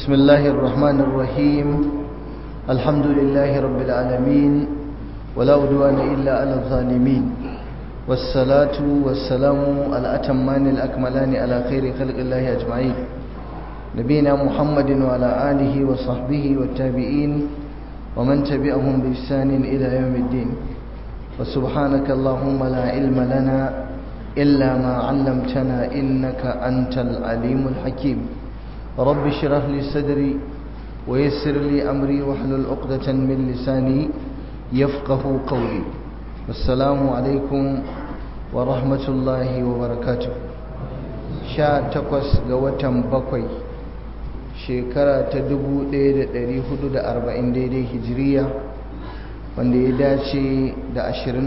بسم الله الرحمن الرحيم الحمد لله رب العالمين ولا عدوان إلا على الظالمين والصلاة والسلام الأتمان الأكملان على خير خلق الله أجمعين نبينا محمد وعلى آله وصحبه والتابعين ومن تبعهم بإحسان إلى يوم الدين وسبحانك اللهم لا علم لنا إلا ما علمتنا إنك أنت العليم الحكيم رب اشرح لي صدري ويسر لي أمري واحلل عقدة من لساني يفقه قولي السلام عليكم ورحمة الله وبركاته sha takwas ga watan bakwai shekara ta 1440 daidai hijiriya wanda ya dace da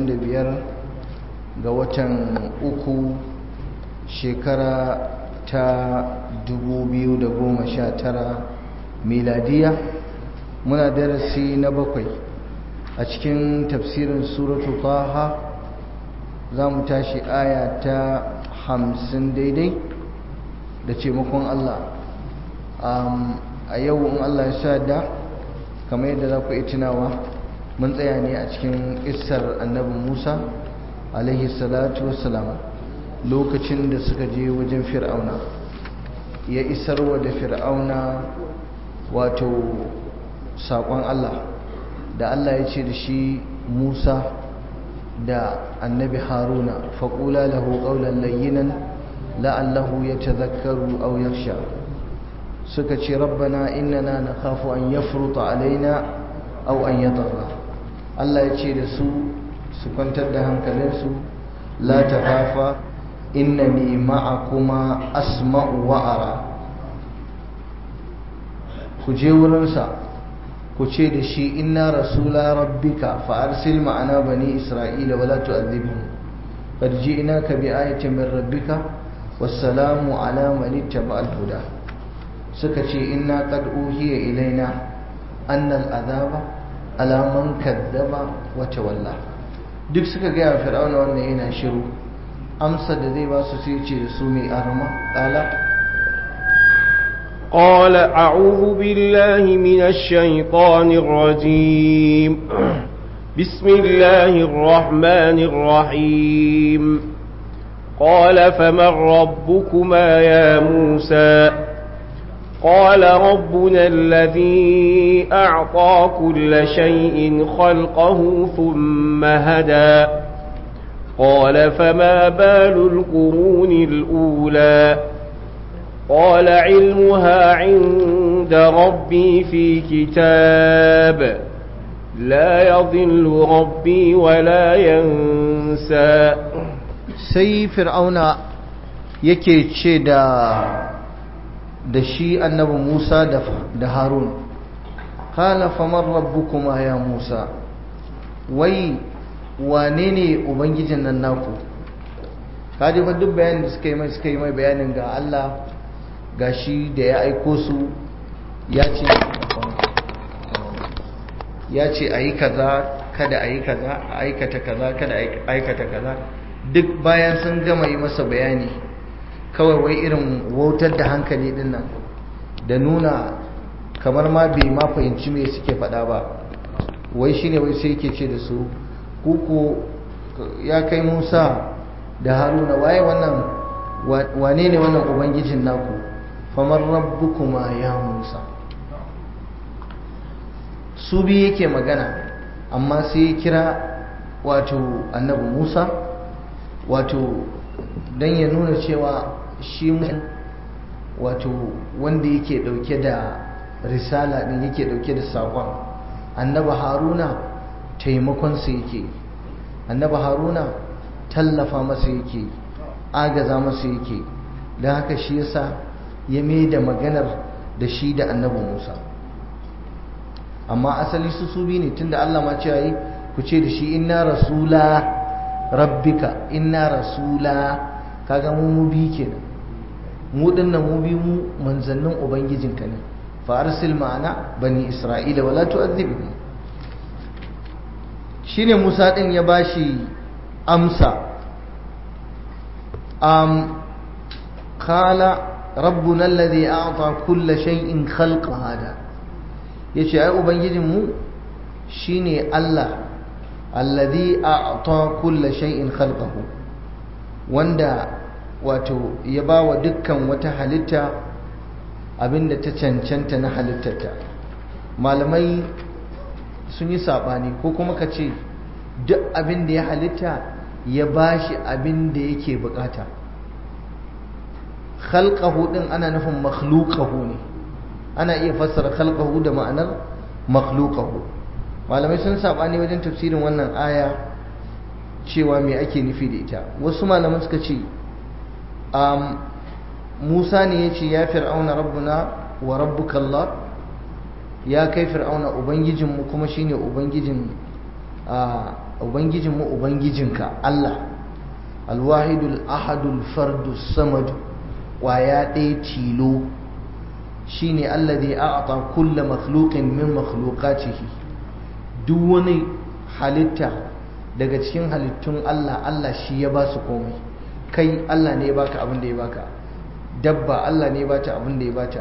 25 ga watan uku shekara ta 2019 miladiya. Muna darasi na bakwai a cikin tafsirin suratu taha. za mu tashi aya ta 50 daidai da taimakon Allah. A yau in Allah ya sa da kamar yadda za ku yi tunawa mun tsaya ne a cikin ƙissar annabi Musa alaihi salatu wassalam lokacin da suka je wajen fir'auna ya isarwa da fir'auna wato saƙon Allah da Allah ya ce da shi Musa da annabi Haruna faƙula lahu ƙaunar layyinan la'allahu ya tazakkaru aw yakhsha suka ce rabbana innana nakhafu an yafruta alaina aw an yatagha. Allah ya ce da su kwantar da hankalinsu la takhafa innani ma'akuma asma'u wa ara. ku je wurinsa ku ce da shi inna rasula rabbika fa arsil ma'ana bani isra'ila wala tu'adhibhum qad ji'naka bi ayatin min rabbika wassalamu ala man ittaba al-huda. suka ce inna qad uhiya ilaina anna al-adhaba ala man kadzaba wa tawalla. duk suka ga fir'auna wannan yana shiru. amsa da zai ba su sai ce da su mai arma قال أعوذ بالله من الشيطان الرجيم بسم الله الرحمن الرحيم قال فمن ربكما يا موسى قال ربنا الذي أعطى كل شيء خلقه ثم هدى قال فما بال القرون الأولى قال علمها عند ربي في كتاب لا يضل ربي ولا ينسى. sai fir'auna yake ce da shi annabi Musa da Harun qala faman rabbukuma ya Musa, wai wane ne ubangijin nan naku? kaji fa duk bayanin da suka yi mai bayanin ga Allah gashi da ya aiko su ya ce a yi kaza kada a yi kaza, a aikata kaza kada a aikata kaza. duk bayan sun gama yi masa bayani kawai wai irin wautar da hankali din nan da nuna kamar ma bai ma fahimci me suke faɗa ba, wai shine wai sai yake ce da su kuku ya kai Musa da Haruna, waye wannan, wane ne wannan ubangijin naku? famar rabbukuma ya Musa. su biyu yake magana amma sai ya kira wato annabi Musa wato dan ya nuna cewa shi wato wanda yake dauke da risala din, yake dauke da sakon. annabi Haruna taimakon sa yake, annabi Haruna tallafa masa yake, agaza masa yake. dan haka shi yasa ya mai da maganar da shi da annabi Musa. amma asali su bi ne, tunda Allah ma cewa yi ku ce da shi inna rasula rabbika, inna rasula. kaga mu bi kenan, mu dinnan mu bi, mu manzannin ubangijinka ne. fa arsil ma'ana bani isra'ila wala tu'adhibhum. shine Musa din ya bashi amsa. qala rabbuna alladhi a'ta kulla shay'in khalqa hada yace ai ubangijinmu shine Allah alladhi a'ta kulla shay'in khalqahu wanda wato ya bawa dukkan wata halitta abinda ta cancanta na halittarta. Malamai sun yi sabani ko kuma ka ce duk abin da ya halitta ya bashi abin da yake bukata. Khalqahu din ana nufin makhluqahu ne, ana iya fassara khalqahu da ma'anar makhluqahu. Malamai sun sabani wajen tafsirin wannan aya cewa me ake nufi da ita. Wasu malaman suka ce Musa ne ya ce ya fir'auna rabbuna wa rabbuka Allah, ya kai fir'auna ubangijinmu kuma shine ubangijinmu ubangijinka Allah, alwahidul ahadul fardus samad, waya ɗaya tilo, shine alladhi a'ta kulla makhluqin min makhluqatihi. Duk wani halitta daga cikin halittun Allah, Allah shi ya ba su komai. Kai Allah ne ya baka abin da ya baka, dabba Allah ne ya bata abin da ya bata,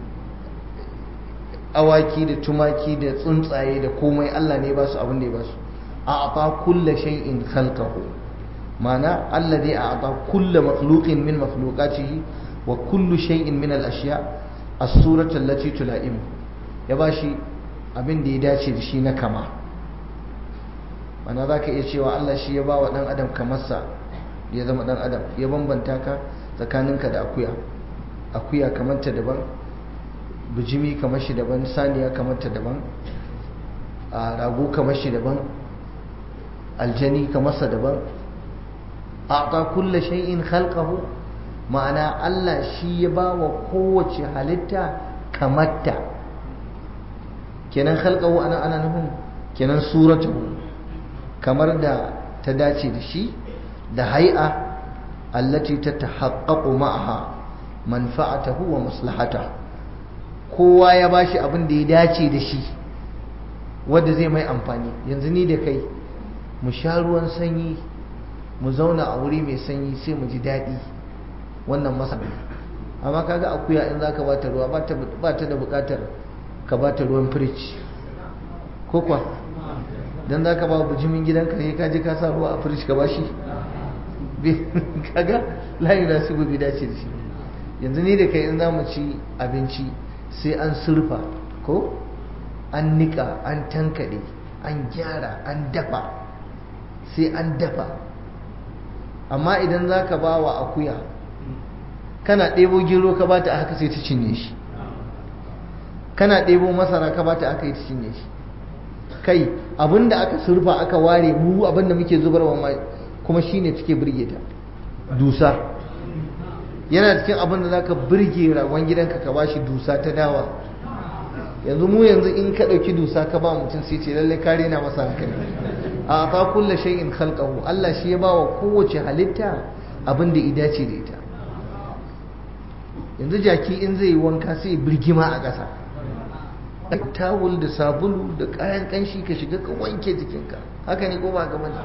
awaki da tumaki da tsuntsaye da komai Allah ne ya ba su abin da ya ba su. a'ta kulla shay'in khalqahu, ma'ana alladhi a'ta kulla makhluqin min makhluqatihi wa kullu shay'in min al-ashya' as-surata allati tulaimu, ya bashi abin da ya dace da shi na kama. Mana zaka iya cewa Allah shi ya bawa dan adam kamarsa ya zama dan adam, ya bambanta ka tsakaninka da akuya. Akuya kamarta daban, bijimi kamar shi daban, saniya kamarta daban, rago kamar shi daban, aljani kamarsa daban. a'ta kulla shay'in khalqahu, ma'ana Allah shi ya bawa kowace halitta kamarta. Kenan khalqahu ana nufin kenan suratuhu, kamar da ta dace da shi, da hay'a allati tatahaqqaqu ma'aha manfa'atuhu wa maslahatuhu. Kowa ya bashi abin da ya dace da shi wanda zai mai amfani. Yanzu ni da kai mu sha ruwan sanyi, mu zauna a wuri mai sanyi sai mu ji daɗi, wannan masa. Amma kaga akuya in zaka bata ruwa ba ta da buƙatar ka bata ruwan firij ko kuwa, dan zaka ba bujimin gidanka ne ka je ka sa ruwa a firij ka bashi, kaga la yunasibu bi dace da shi. Yanzu ni da kai in zamu ci abinci sai an surfa ko an nika, an tankade, an gyara, an dafa, sai an dafa. Amma idan za ka ba wa akuya, kana ɗebo gero ka bata haka sai ta cinye shi, kana ɗebo masara ka bata haka ta cinye shi. Kai abinda aka surfa aka ware mu abinda muke zubarwa kuma shine take burge ta, dusa. Yana cikin abinda za ka burge ragon gidanka ka bashi dusa ta dawa. Yanzu in ka ɗauki dusa ka ba mutum sai ce lallai kare na masa hankali. a'ta kulla shay'in khalqahu, Allah shi ya bawa kowace halitta abin da ya dace da ita. Yanzu jaki in zai yi wanka sai birgima a ƙasa, tawul da sabulu da kayan kanshi ka shiga ka wanke jikinka, haka ne ko ba ka bane?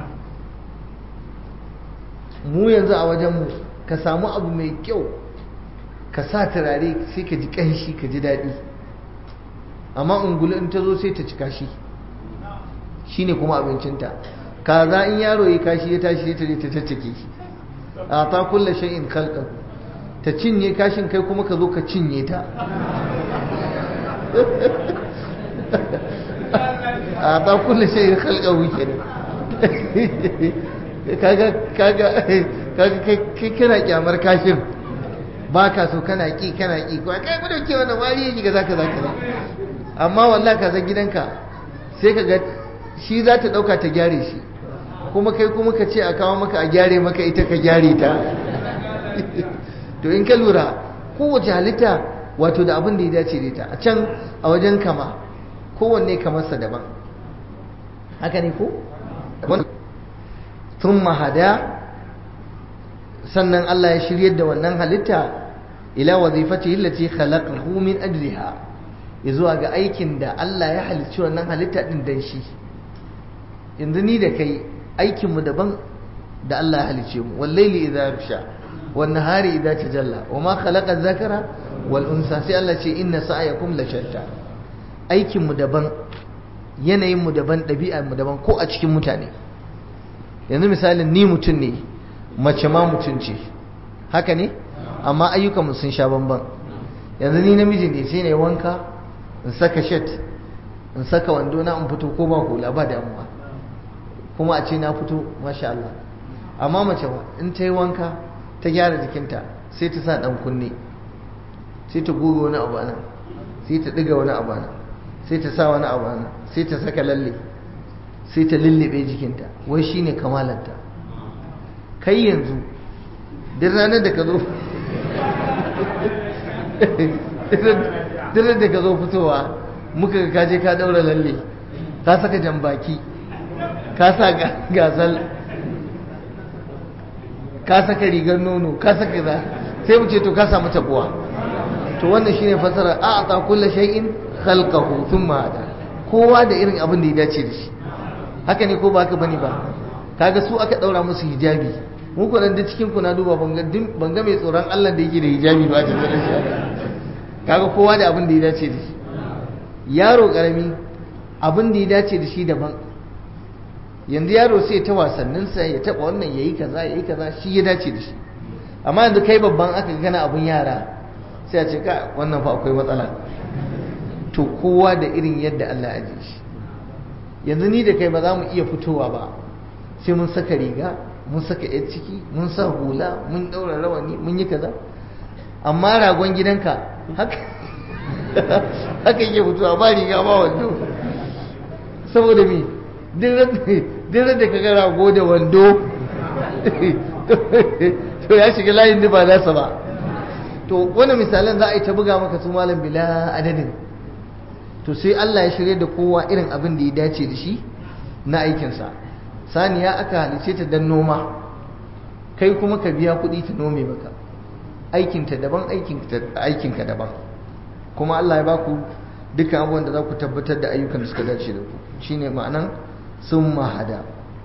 Mu yanzu a wajen mu ka samu abu mai kyau ka sa turare sai ka ji kanshi ka ji daɗi, amma ungulu in ta zo sai ta cika shi, shine kuma abincinta. Kaza in yaro ya kashi ya tashi ta je ta tattake shi. a'ta kullu shay'in khalqahu, ta cinye kashin kai kuma ka zo ka cinye ta. a'ta kullu shay'in khalqahu kenan. kaga kai kana kyamar kashin, baka so, kana ki ko kai mu dauke wannan wari yake ga zaka amma wallahi ka zan gidanka sai ka ga shi za ta ɗauka ta gyare shi, kuma kai kuma ka ce a kawo maka a gyare maka ita ka gyare ta. To in ka lura kowace halitta wato da abin da ya dace da ita. A can a wajen kama kowanne kamarsa daban, haka ne ko? Thumma hada, sannan Allah ya shiryar da wannan halitta ila wazifatihi allati khalaqahu min ajliha, zuwa ga aikin da Allah ya halicci wannan halitta din dan shi. Yanzu ni da kai aikinmu daban da Allah ya halicce mu. Wallaili idza yarsha, wan nahari idza tajalla wama khalaqa dhakara wal unsa sai Allah ce inna sa'yakum la shatta aikin mu daban yanayin mu daban ɗabi'ar mu daban ko a cikin mutane yanzu misalin ni mutum ne mace ma mutum ce haka ne amma ayyukan mu sun sha bamban yanzu ni namiji ne sai na yi wanka in saka shirt in saka wando na in fito ko ba hula ba damuwa kuma a ce na fito masha Allah amma mace ba in ta yi wanka ta gyara jikinta sai ta sa dan kunne sai ta goge wani abu nan sai ta diga wani abu nan sai ta sa wani abu nan sai ta saka lalle sai ta lullube jikinta wai shine kamalanta kai yanzu duk ranar da ka zo duk da ka zo fitowa muka ga kaje ka daura lalle ka saka jambaki ka sa gasal ka saka rigar nono ka saka za sai mu ce to ka samu tabuwa to wannan shine fasara a'ta kullu shay'in khalqahu thumma hada kowa da irin abin da ya dace da shi haka ne ko ba haka bane ba kaga su aka daura musu hijabi mu ko dan da cikin ku na duba ban ga mai tsoron Allah da yake da hijabi ba ta da shi kaga kowa da abin da ya dace da shi yaro karami abin da ya dace da shi daban yanzu yaro sai ta wasanninsa ya taba wannan yayi kaza shi ya dace da shi amma yanzu kai babban aka gana abun yara sai a ce ka wannan fa akwai matsala to kowa da irin yadda Allah ya ji shi yanzu ni da kai ba za mu iya fitowa ba sai mun saka riga mun saka yar ciki mun sa hula mun daura rawani mun yi kaza amma ragon gidanka haka yake fitowa ba riga ba wando saboda me duk da ka ga rago da wando to ya shiga layin da ba nasa ba to wani misalan za a yi ta buga maka su malam bila adadin to sai Allah ya shirye da kowa irin abin da ya dace da shi na aikinsa saniya aka halice ta dan noma kai kuma ka biya kuɗi ta nome maka aikinta daban aikinka daban kuma Allah ya baku dukkan abubuwan da za ku tabbatar da ayyukan da suka dace da ku shine ma'anan sun mahada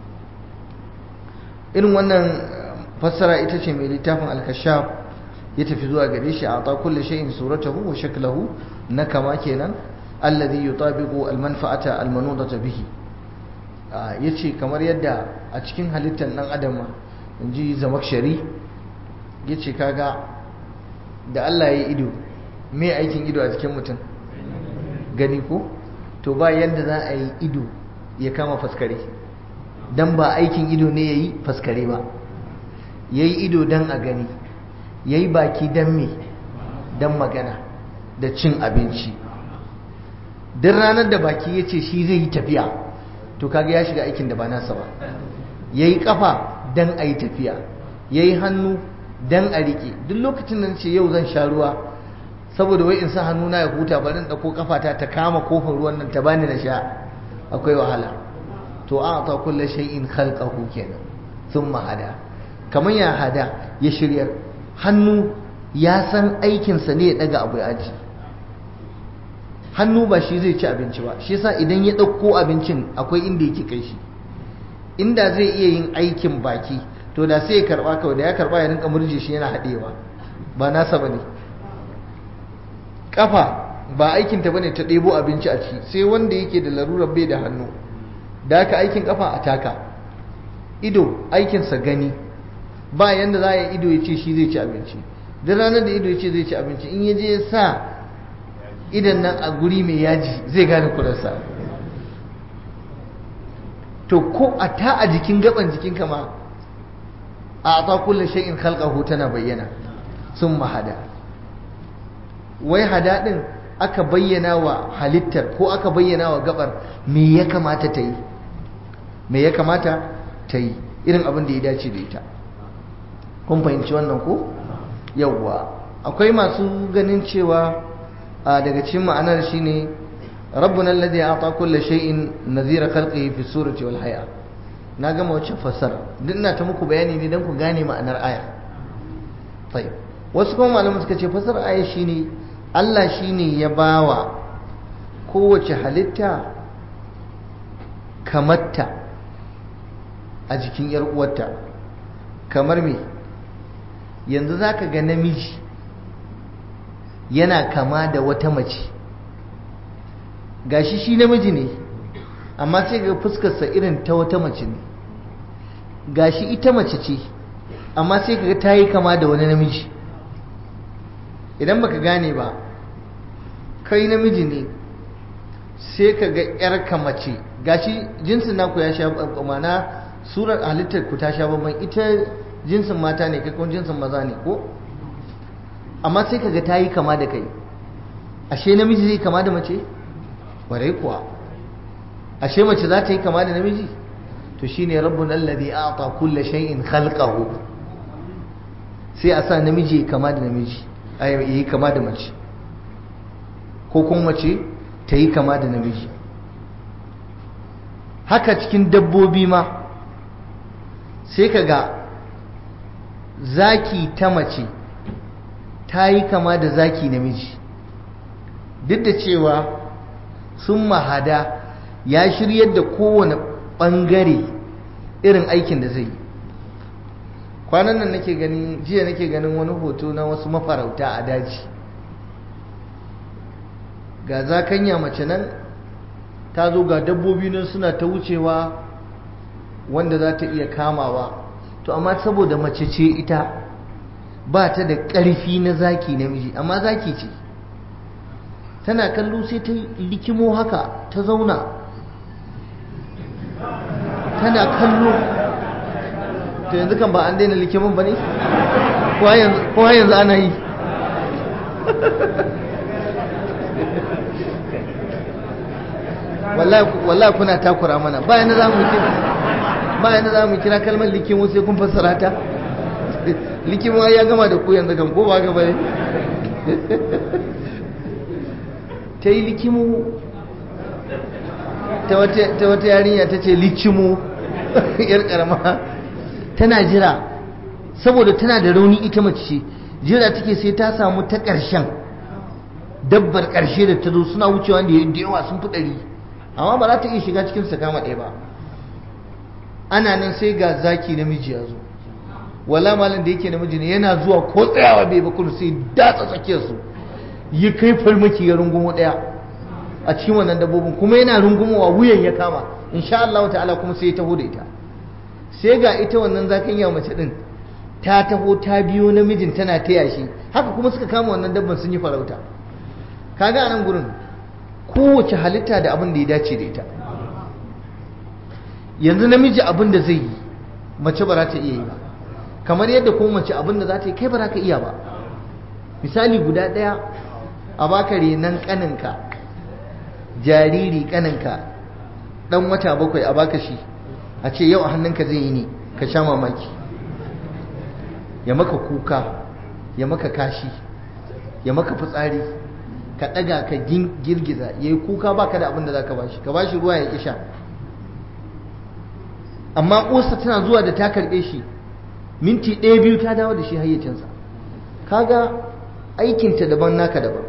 irin wannan fassara ita ce mai littafin al-kashaf ya tafi zuwa gare shi a ta kulli shay'in suratahu wa shaklahu na kama kenan alladhi yutabiqu al-manfa'ata al-manudata bihi yace kamar yadda a cikin halittar dan adam inji zamakshari yace kaga da Allah ya yi ido me aikin ido a cikin mutum gani ko to ba yanda za a yi ido ya kama faskare dan ba aikin ido ne yayi faskare ba yayi ido dan a gani yayi baki dan me dan magana da cin abinci duk ranar da baki yace shi zai yi tafiya to kaga ya shiga aikin da ba nasa ba yayi kafa dan ayi tafiya yayi hannu dan a rike duk lokacin nan ce yau zan sha ruwa saboda wai in sa hannuna ya huta bari in dauko kafata ta kama kofin ruwan nan ta bani na sha akwai wahala to a'ta kullu shay'in khalqahu kenan thumma hada kaman ya hada ya shiryar hannu ya san aikin sa ne ya daga abu ya aji hannu ba shi zai ci abinci ba shi yasa idan ya dauko abincin akwai inda yake kai shi inda zai iya yin aikin baki to da sai ya karba kawai da ya karba ya rinka murje shi yana hadewa ba nasa bane kafa ba aikin ta bane ta ɗebo abinci a ci sai wanda yake da larurar bai da hannu da haka aikin kafa a taka ido aikinsa gani ba yanda za a yi ido ya ce shi zai ci abinci duk ranar da ido ya ce zai ci abinci in ya je ya sa idan nan a guri mai yaji zai gane kudansa to ko a ta a jikin gaban jikin kama a ta kulle shay'in khalqahu tana bayyana sun mahada wai hada din aka bayyana wa halittar ko aka bayyana wa gabar me ya kamata ta yi me ya kamata ta yi irin abin da ya dace da ita kun fahimci wannan ko yawwa akwai masu ganin cewa daga cikin ma'anar shine rabbuna alladhi a'ta kulli shay'in nadhira khalqihi fi surati wal hay'a na gama wacce fasara duk ina ta muku bayani ne dan ku gane ma'anar aya tayyib wasu kuma malaman suka ce fasara aya shine Allah shine ya bawa kowace halitta kamarta a jikin yar uwarta kamar me yanzu za ka ga namiji yana kama da wata mace, gashi shi namiji ne amma sai ga fuskarsa irin ta wata mace ne, gashi ita mace ce amma sai ka ga ta yi kama da wani namiji. idan baka gane ba, kai namiji ne sai ka ga yarka mace, gashi jinsin naku ya sha mana, surar halittar ku ta sha bamban, ita jinsin mata ne kai kuma jinsin maza ne ko, amma sai ka ga ta yi kama da kai. ashe namiji zai kama da mace? warai kuwa. ashe mace za ta yi kama da namiji? to shine rabbuna alladhi a'ta kulla shay'in khalqahu, sai a sa namiji ya kama da namiji, yi kama da mace, ko kuma mace ta yi kama da namiji. haka cikin dabbobi ma sai ka ga zaki ta mace ta yi kama da zaki namiji, duk da cewa sun mahada ya shiryar da kowane ɓangare irin aikin da zai yi. kwanan nan jiya nake ganin wani hoto na wasu mafarauta a daji, ga zakanya mace nan ta zo, ga dabbobi nan suna ta wucewa wanda za ta iya kamawa, to amma saboda mace ce ita ba ta da ƙarfi na zaki namiji, amma zaki ce, tana kallo sai ta likimo haka ta zauna tana kallo. to yanzu kan ba an daina likimin ba ne? ko yanzu ana yi? wallahi kuna takura mana, bayan da za mu kira kalmar likimu sai kun fassara ta. likimu ya gama da ku yanzu kan, ko ba gaba ne? ta yi likimu, ta wata yarinya ta ce likimu yar karama, tana jira saboda tana da rauni ita mace ce, jira take sai ta samu ta ƙarshen dabbar ƙarshe da ta zo, suna wucewa da yawa sun fi 100, amma ba za ta iya shiga cikin su kama ɗaya ba. ana nan sai ga zaki namiji ya zo, wala malam da yake namiji ne, yana zuwa ko tsayawa bai ba kuma sai datsa tsakiyar su, yi kai farmaki ya rungumo ɗaya a cikin wannan dabbobin, kuma yana rungumowa wuyan ya kama, insha Allah ta'ala kuma sai ya taho da ita. sai ga ita wannan zakanya mace din ta taho ta biyo namijin tana taya shi, haka kuma suka kama wannan dabban sun yi farauta. kaga anan gurin kowace halitta da abin da ya dace da ita. yanzu namiji abin da zai yi mace ba za ta iya yi ba, kamar yadda kuma mace abin da za ta yi kai ba za ka iya ba. misali guda ɗaya, a baka renan kaninka, jariri kaninka ɗan wata 7 a baka shi, a ce yau a hannunka zai yi ne, ka sha mamaki. ya maka kuka, ya maka kashi, ya maka fitsari, ka ɗaga ka girgiza, ya yi kuka ba ka da abin da za ka bashi, ka bashi ruwa ya kisha. amma ƙosa tana zuwa da ta karɓe shi, minti 1-2 ta dawo da shi hayyacinsa. kaga aikinta daban naka daban.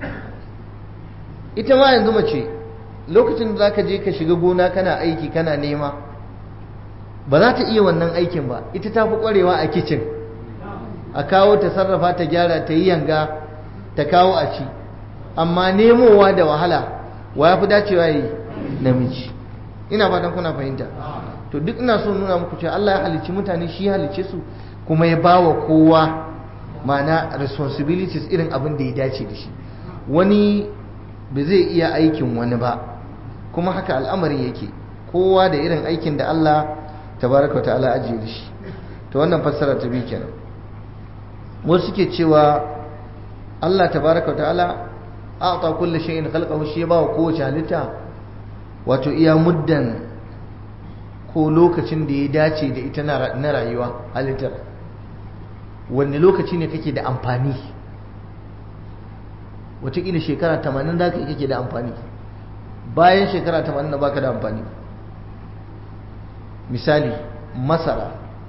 ita ma yanzu mace lokacin da za ka je ka shiga gona kana aiki kana nema, ba za ta iya wannan aikin ba, ita ta fi ƙwarewa a kicin, a kawo ta sarrafa ta gyara ta yi yanga ta kawo a ci. amma nemowa da wahala wa ya fi dacewa yi? namiji. ina fatan kuna fahimta. to duk ina so nuna muku cewa Allah ya halicci mutane, shi ya halicce su, kuma ya bawa kowa ma'ana responsibilities irin abin da ya dace da shi. wani ba zai iya aikin wani ba, kuma haka al'amarin yake, kowa da irin aikin da Allah tabaraka ta'ala ajiye da shi. to wannan fassara ta bi kenan. wasu suke cewa Allah tabaraka ta'ala a'ta kulli shay'in khalqahu, shi ya bawa kowace halitta wato iya muddan ko lokacin da ya dace da ita na rayuwa halittar. wanne lokaci ne kake da amfani? wataƙila shekara 80 da kake da amfani, bayan shekara 80 da baka da amfani. misali masara,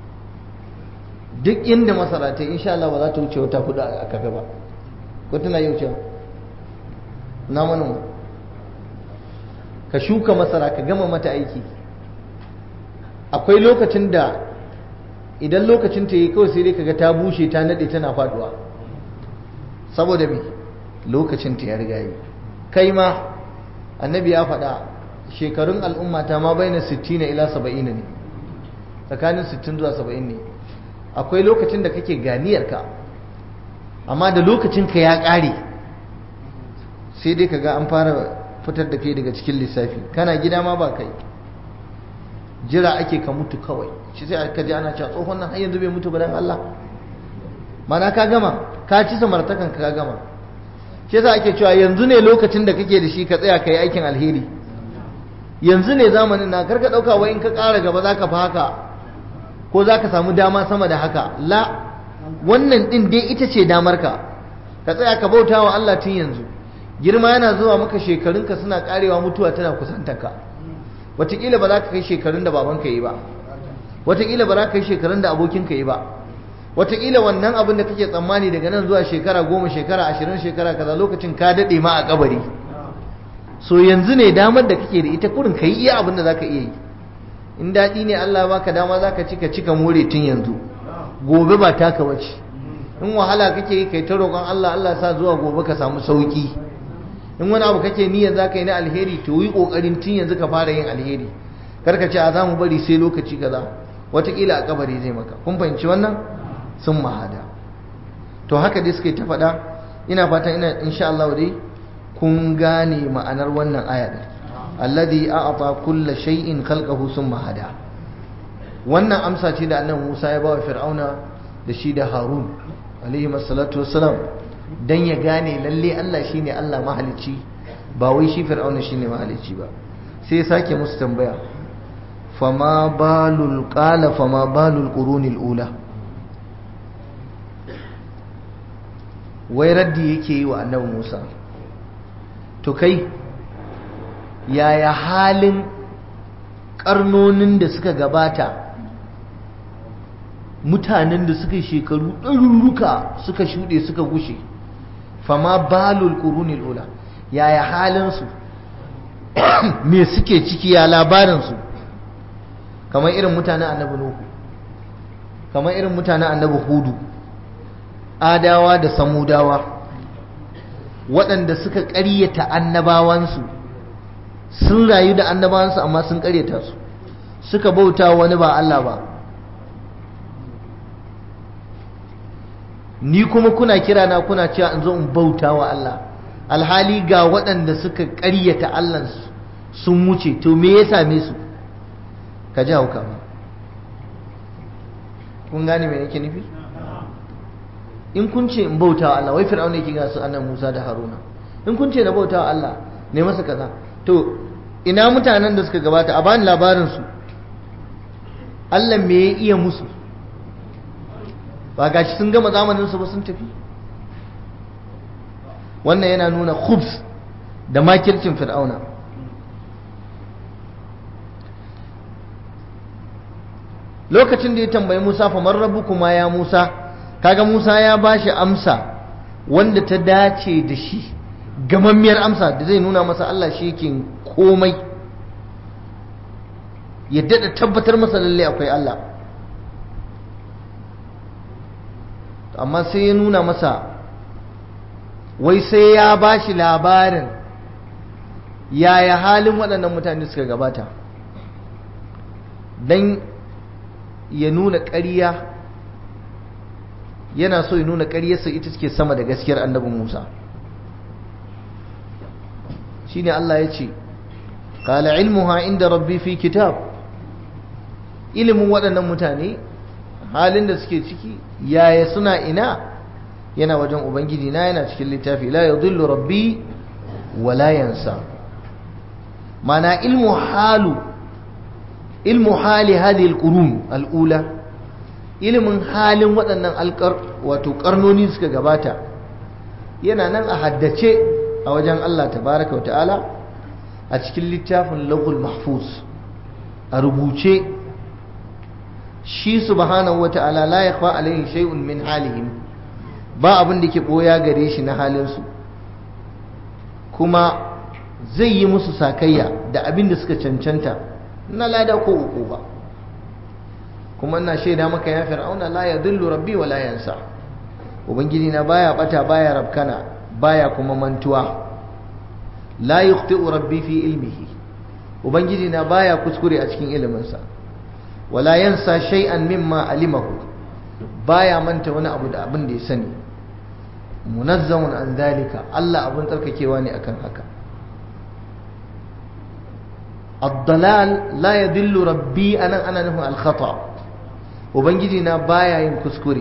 duk inda masara ta insha Allah ba za ta wuce wata 4 a kafe ba, ko tana yi wucewa? na manoma ka shuka masara ka gama mata aiki, akwai lokacin da idan lokacin ta yi kawai sai dai kaga ta bushe ta nade tana faduwa saboda me lokacin ta ya riga yi. kai ma annabi ya faɗa shekarun al'umma ta ma baina 60 ila 70 ne, tsakanin 60 zuwa 70 ne. akwai lokacin da kake ganiyarka amma da lokacin ka ya ƙare sai dai kaga an fara fitar da kai daga cikin lissafi, kana gida ma ba kai, jira ake ka mutu kawai. shi sai aka ji ana cewa tsohon nan har yanzu bai mutu ba dan Allah, mana ka gama, ka ci samartakan ka gama. shi yasa ake cewa yanzu ne lokacin da kake da shi ka tsaya kai aikin alheri, yanzu ne zamanin na karka dauka wai in ka ƙara gaba zaka fa haka ko zaka samu dama sama da haka. la wannan din dai ita ce damar ka tsaya ka bauta wa Allah tun yanzu. girma yana zuwa maka, shekarunka suna karewa, mutuwa tana kusantarka. wataƙila ba za ka kai shekarun da babanka yi ba, wataƙila ba za ka kai shekarun da abokinka yi ba, wataƙila wannan abin da kake tsammani daga nan zuwa shekara 10 shekara 20 shekara kaza lokacin ka daɗe ma a kabari. so yanzu ne damar da kake da ita, kurin ka yi iya abin da za ka iya yi. in daɗi ne Allah baka dama za ka cika more tun yanzu, gobe ba taka wace. in wahala kake yi kai ta roƙon Allah, Allah sa zuwa gobe ka samu sauƙi. in wani abu kake niyyar za ka yi na alheri to yi ƙoƙarin tun yanzu ka fara yin alheri, karka ce a za mu bari sai lokaci kaza, wataƙila a kabari zai maka. kun fahimci wannan? sun mahada. to haka dai suka yi ta faɗa. ina fatan insha Allah dai kun gane ma'anar wannan aya din, alladhi a'ata kulla shay'in khalqahu summa hada. wannan amsa ce da annabi Musa ya bawa Fir'auna da shi da Harun alaihi wassalatu wassalam, dan ya gane lalle Allah shine Allah mahalicci, ba wai shi Fir'auna shine mahalicci ba. sai ya sake musu tambaya, fama balul qurunil ula. wai raddi yake yi wa annabi Musa, to kai yaya halin karnonin da suka gabata, mutanen da suka shekaru ɗaruruka suka shuɗe suka gushe, fama balul qurunil ula, yaya halinsu, me suke ciki, ya labarinsu. kamar irin mutanen annabi Nuhu, kamar irin mutanen annabi Hudu, Adawa da Samudawa, waɗanda suka ƙaryata annabawansu, sun rayu da annabawansu amma sun ƙaryata su, suka bauta wani ba Allah ba. ni kuma kuna kira na kuna cewa in zo in bauta wa Allah, alhali ga waɗanda suka ƙaryata Allah sun wuce, to me ya same su? ka ji hauka ba. kun gane me yake nufi? in kun ce in bauta wa Allah, wai Fir'auna yake ga su annabi Musa da Haruna, in kun ce na bauta wa Allah ne masa kaza, to ina mutanen da suka gabata, a bani labarin su. Allah me ya iya musu? ba gashi sun gama zamanin su ba sun tafi. wannan yana nuna khubs da makircin Fir'auna. lokacin da ya tambayi Musa, fa man rabbukuma ya Musa, kaga Musa ya bashi amsa wanda ta dace da shi, gamammiyar amsa da zai nuna masa Allah shi yake komai, ya daɗa tabbatar masa lalle akwai Allah. amma sai ya nuna masa wai sai ya bashi labarin yaya halin waɗannan mutane suka gabata, don ya nuna ƙarya, yana so ya nuna ƙaryarsa ita take sama da gaskiyar annabi Musa. shine Allah ya ce, qala ilmuha inda rabbi fi kitab, ilimin waɗannan mutane halin da suke ciki yaya suna ina, yana wajen ubangiji na, yana cikin littafi. la yadhillu rabbi wa la yansa. mana ilmu hali hadhihi alqurun alula, ilimin halin waɗannan wato karnoni suka gabata yana nan a haddace a wajen Allah tabaraka wa ta'ala a cikin littafin lawhul mahfuz, a rubuce. shi subhanahu wa ta'ala la yakhfa alayhi shay'un min halihim, ba abin da ke boya gare shi na halinsu, kuma zai yi musu sakayya da abin da suka cancanta na lada ko uku ba. kuma ina shaida maka ya fir'auna la yadullu rabbi wa la yansa ubangiji na baya bata baya rabkana baya kuma mantuwa la yukhti'u rabbi fi ilmihi ubangiji na baya kuskure a cikin iliminsa wala yansa shay'an mimma alimahu baya manta wani abu da abin da ya sani munazzahun an zalika Allah abun tsarkakewa ne akan haka ad-dalal la yadillu rabbi ana nufin al-khata ubangiji na baya yin kuskure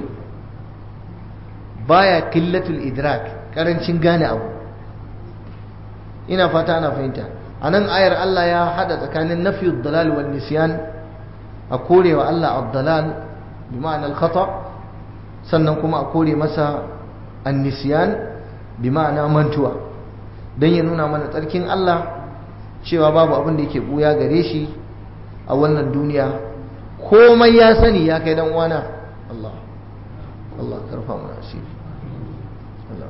baya qillatul idrak karancin gane abu ina fata ana fahimta anan ayar Allah ya hada tsakanin nafiyud dalal wal nisyan a korewa Allah ad-dalal bi ma'ana al-khata sannan kuma a kore masa an-nisyan bi ma'ana mantuwa dan ya nuna mana tsarkin Allah cewa babu abin da yake buya gare shi a wannan duniya komai ya sani ya kai dan uwana Allah karfa mu asiri Allah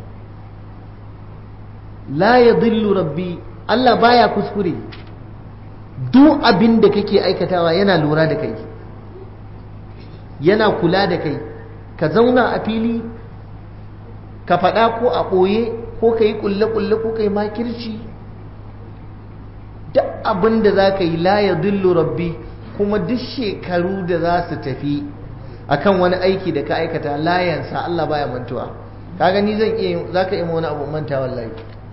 la yadhillu rabbi Allah baya kuskure duk abin da kake aikatawa yana lura da kai yana kula da kai ka zauna a fili ka faɗa ko a ɓoye ko ka yi ƙulle-ƙulle ko ka yi makirci duk abin da za ka yi la yadhillu rabbi kuma duk shekaru da za su tafi akan wani aiki da ka aikata layansa Allah baya mantuwa ka gani za ka yi wani abu manta wallahi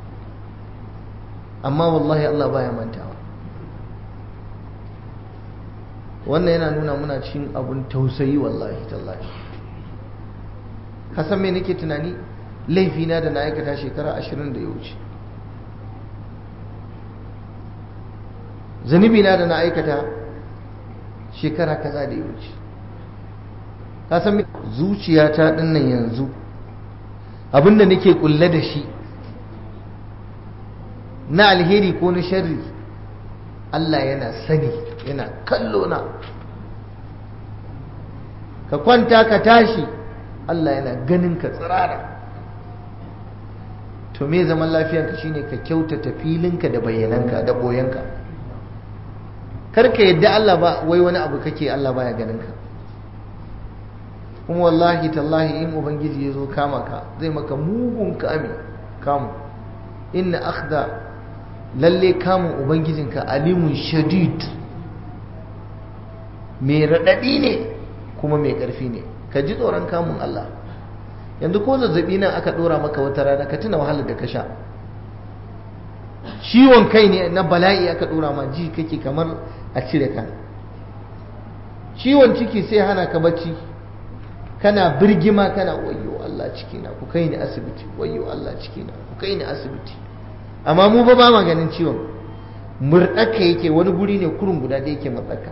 amma wallahi Allah baya mantawa wannan yana nuna muna cikin abun tausayi wallahi tallahi ka san me nake tunani laifina da na aikata shekara 20 da ya wuce zanibina da na aikata shekara kaza da ya wuce ka san zuciyata dinnan yanzu abinda nake kulle da shi na alheri ko na sharri Allah yana sani yana kallo na ka kwanta ka tashi Allah yana ganin ka tsirara to me zaman lafiyanka shine ka kyautata filinka da bayyananka da boyanka karka yadda Allah ba wai wani abu kake Allah baya ganin ka kuma wallahi tallahi in ubangiji ya zo kama ka zai maka mugun kamu inna akhda lalle kamun ubangijinka alimun shadid mai raɗaɗi ne kuma mai ƙarfi ne ka ji tsoron kamun Allah yanzu ko zazzabi nan aka ɗora maka wata rana ka tuna wahalar da ka sha ciwon kai ne na bala'i aka ɗora ma ji kake kamar a cire ka ciwon ciki sai hana ka bacci kana birgima kana wayyo Allah cikina ku kai ni asibiti wayyo Allah cikina ku kai ni asibiti amma mu ba ma ganin ciwon murɗaka yake wani guri ne kurun guda da yake murɗaka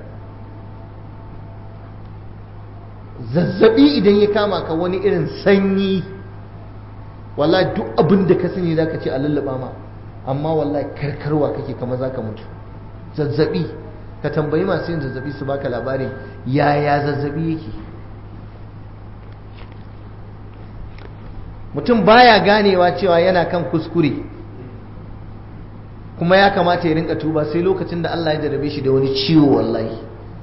zazzabi idan ya kama ka wani irin sanyi wallahi duk abin da ka sani zaka ce a lallaba ma amma wallahi karkarwa kake kamar zaka mutu zazzabi ka tambayi masu yin zazzabi su baka labarin yaya zazzabi yake mutum baya ganewa cewa yana kan kuskure kuma ya kamata ya rinka tuba sai lokacin da Allah ya jarabe shi da wani ciwo wallahi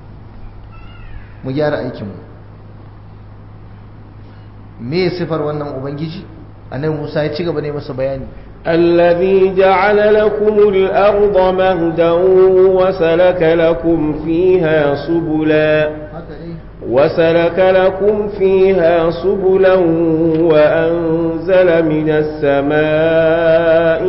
mu gyara aikinmu me sifar wannan ubangiji annabi Musa ya ci gaba da masa bayani الذي جعل لكم الأرض مهدا وسلك لكم فيها سبلا وأنزل من السماء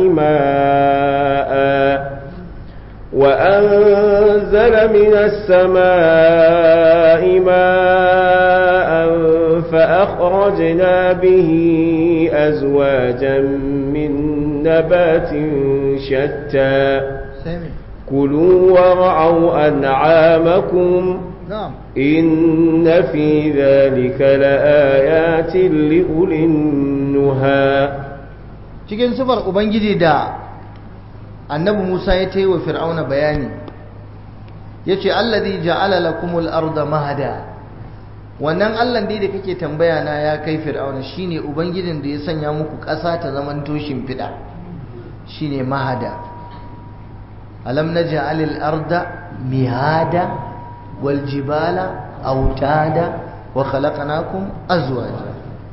ماء فأخرجنا به أزواجا من نبات شتى كلوا ورعوا أنعامكم إن في ذلك لآيات لأولي النهى cikin sifar ubangiji da annabi Musa ya tayi wa fir'auna bayani yace allazi ja'ala lakumul arda mahada wannan Allah dai da kake tambaya na ya kai fir'auna shine ubangijin da ya sanya muku ƙasa ta zaman toshin fida shine mahada alam naj'alil arda mihada wal jibala autada wa khalaqnakum azwaja.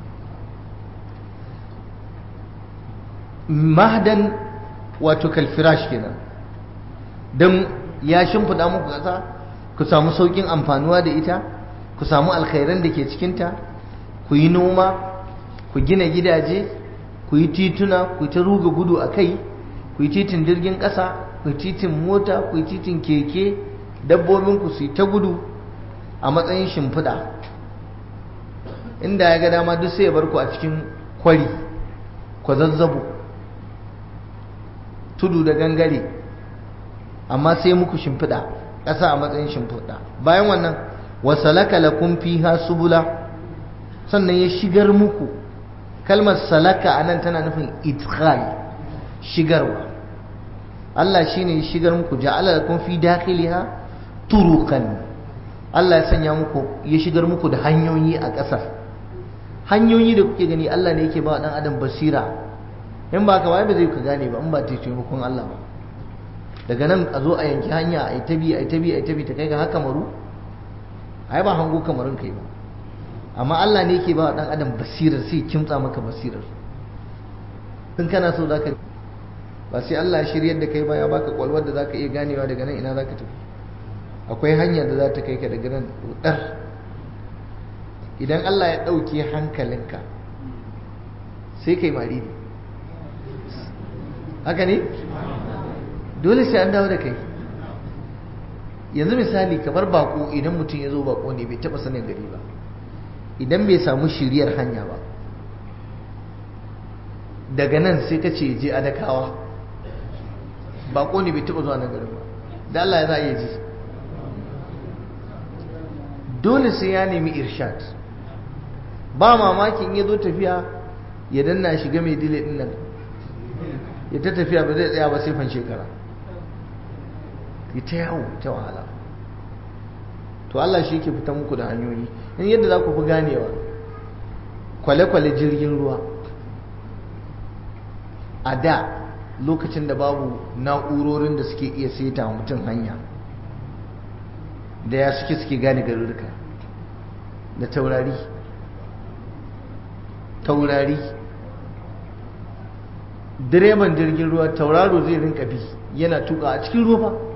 Mahdan wato kalfirash kenan, dan ya shimfida muku ƙasa ku samu saukin amfanuwa da ita, ku samu alkhairan da ke cikinta, ku yi noma, ku gina gidaje, ku yi tituna, ku yi ta ruga gudu a kai, ku yi titin jirgin ƙasa, ku yi titin mota, ku yi titin keke, dabbobinku su yi ta gudu a matsayin shimfiɗa. Inda ya ga dama duk sai ya bar ku a cikin kwari, kwazazzabo, tudu da gangare, amma sai muku shimfiɗa ƙasa a matsayin shimfiɗa. Bayan wannan wasalaka lakum fiha subula, sannan ya shigar muku. Kalmar salaka anan tana nufin idkhal, shigarwa. Allah shine ya shigar muku, ja'ala lakum fi dakhiliha turuqan. Allah ya sanya muku, ya shigar muku da hanyoyi a ƙasar. Hanyoyi da kuke gani Allah ne yake ba dan adam basira. In ba ka ba zai ka gane ba in ba taimakon Allah ba. Daga nan a zo a yanki hanya ai tabi ta kai ga haka maru. Ai ba hango kamarin kai ba. Amma Allah ne yake ba dan adam basirar, sai kimtsa maka basirar. In kana so zaka ba sai Allah ya shiryar da kai ba, ya baka kwalwar da zaka iya ganewa daga nan ina zaka tafi. Akwai hanya da za ta kai ka daga nan dar. Idan Allah ya dauke hankalinka sai kai maridi. Haka ne? Dole sai an dawo da kai. Yanzu misali kamar bako, idan mutum ya zo bako ne bai taba sanin gari ba, idan bai samu shiriyar hanya ba, daga nan sai ka ce je Adakawa, bako ne bai taba zuwa nan garin ba, da Allah ya za a yi ji. Dole sai ya nemi irshad. Ba mamakin ya zo tafiya ya danna shiga mai dile din nan, ya ta tafiya ba zai tsaya ba sai fan shekara, ya ta yawo ta wahala. To Allah shi ke fita muku da hanyoyi. In yadda za ku fi ganewa, kwale-kwale jirgin ruwa a da lokacin da babu na'urorin da suke iya saita mutum hanya, da ya suke gane garuruka da taurari. Direban jirgin ruwa tauraro zai rinka bi yana tuka a cikin ruwa fa,